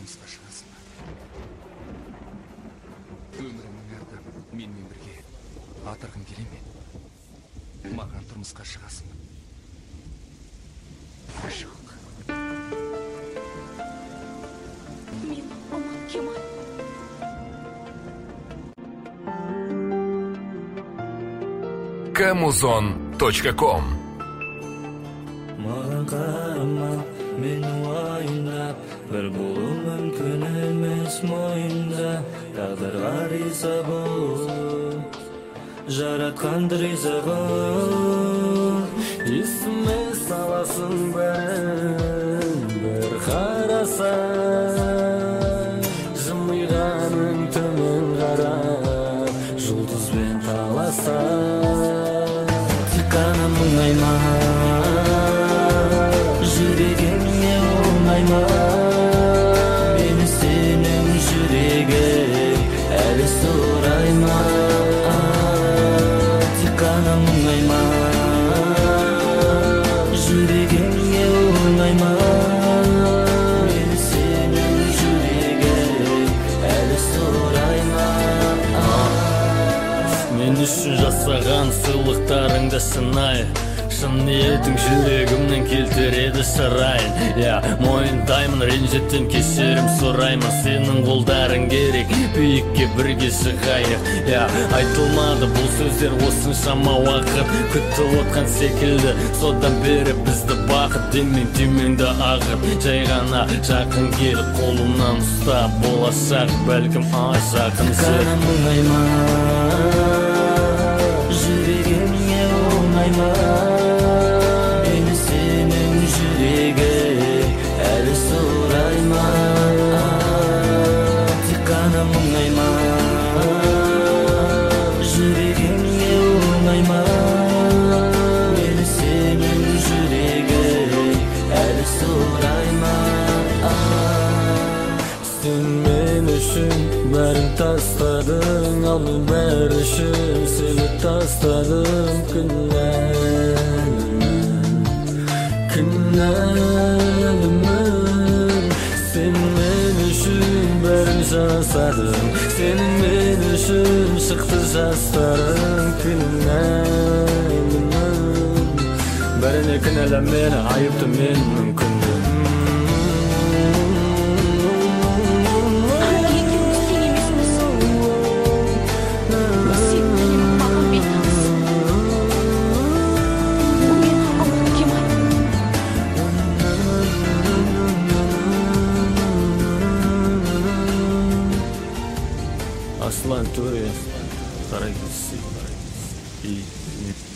тұрмысқа шығасың ба? Өміріңнің ардам менімен бірге атырғың келе ме? Маған тұрмысқа шығасың ба? Жоқ. Мен Омар Кемал. Kamuzon.com Маған қарама, мен уайымдап, бір болу мүмкін емес мойында. Тағдырға риза бол, жаратқанды риза қыл. Есіме саласың бәрін, бір қарасаң. Жымиғаның төмен қарап, жұлдызбен таласаң. Тек қана мұңайма, жүрегіңе оңайма. Мені сенің жүрегің әлі сұрайма. Тек қана мұңайма, жүрегіңе оңайма. Мені сенің жүрегің әлі сұрайма. Мен үшін жасаған сыйлықтарыңды сынай, шын ниетің жүрегімнен келтіреді сарайын. Мойындаймын, ренжіттім, кешірім сұраймын. Сенің қолдарың керек, биікке бірге шығайық. Айтылмады бұл сөздер осыншама уақыт, күтіп отқан секілді. Содан бері бізді бақыт демен түймеңді ағып. Жай ғана жақын келіп қолымнан ұстап, болашақ бәлкім жақын сен. Мұңайма, жүрегіңе оңайма. Мені сенің жүрегің әлі сұрайма. Тек қана мұңайма, жүрегіңе оңайма. Мені сенің жүрегің әлі сұрайма. Сен мен үшін бәрін тастадың, ал мен бәрі үшін сені тастадым. Кінәлімін, сен мен үшін бәрін жасадың. Сенің мен үшін шықты жастарың. Кінәлімін, бәріне кінәлі мені, айыпты мен мүмкіндім. Аслан Төре, Қаракесі и